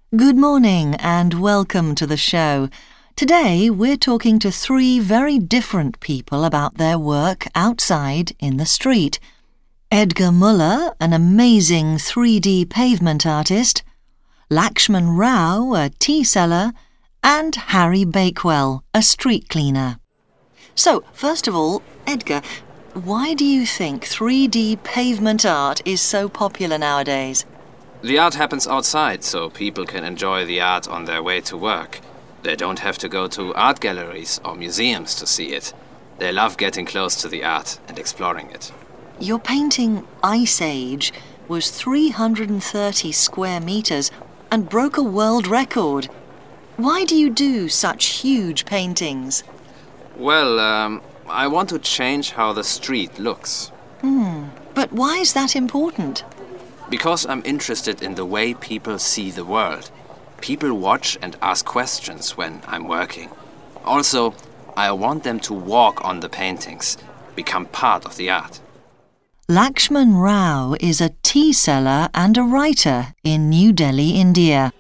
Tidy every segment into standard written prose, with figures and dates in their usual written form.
Good morning and welcome to the show. Today we're talking to three very different people about their work outside in the street. Edgar Muller, an amazing 3D pavement artist, Lakshman Rao, a tea seller, and Harry Bakewell, a street cleaner. So, first of all, Edgar, why do you think 3D pavement art is so popular nowadays? The art happens outside, so people can enjoy the art on their way to work. They don't have to go to art galleries or museums to see it. They love getting close to the art and exploring it. Your painting Ice Age was 330 square meters and broke a world record. Why do you do such huge paintings? Well, I want to change how the street looks. But why is that important? Because I'm interested in the way people see the world. People watch and ask questions when I'm working. Also, I want them to walk on the paintings, become part of the art. Lakshman Rao is a tea seller and a writer in New Delhi, India.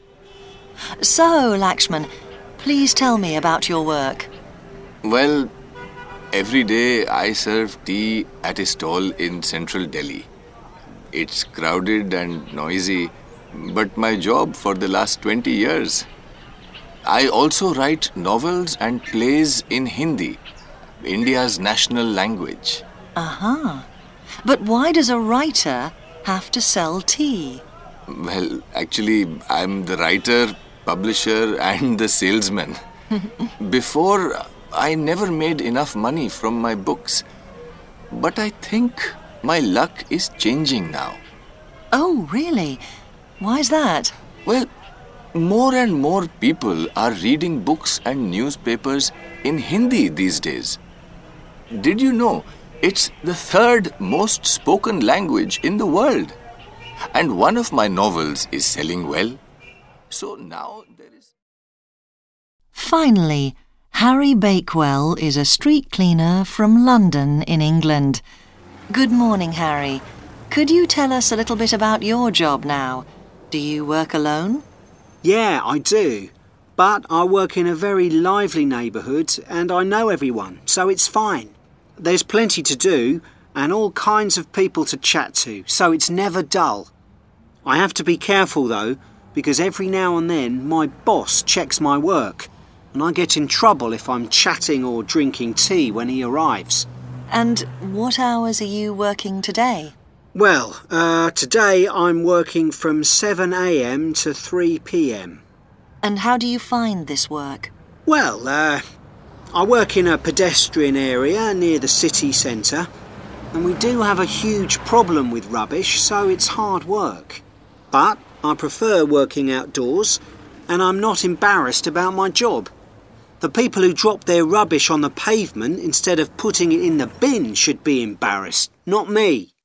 So, Lakshman, please tell me about your work. Well, every day I serve tea at a stall in central Delhi. It's crowded and noisy, but my job for the last 20 years. I also write novels and plays in Hindi, India's national language. But why does a writer have to sell tea? Well, actually, I'm the writer, publisher, and the salesman. Before, I never made enough money from my books. But I think my luck is changing now. Oh, really? Why is that? Well, more and more people are reading books and newspapers in Hindi these days. Did you know it's the third most spoken language in the world? And one of my novels is selling well. So now there is... Finally, Harry Bakewell is a street cleaner from London in England. Good morning, Harry. Could you tell us a little bit about your job now? Do you work alone? Yeah, I do. But I work in a very lively neighbourhood and I know everyone, so it's fine. There's plenty to do and all kinds of people to chat to, so it's never dull. I have to be careful though, because every now and then my boss checks my work and I get in trouble if I'm chatting or drinking tea when he arrives. And what hours are you working today? Well, today I'm working from 7 a.m. to 3 p.m. And how do you find this work? Well, I work in a pedestrian area near the city centre, and we do have a huge problem with rubbish, so it's hard work. But I prefer working outdoors, and I'm not embarrassed about my job. The people who drop their rubbish on the pavement instead of putting it in the bin should be embarrassed, not me.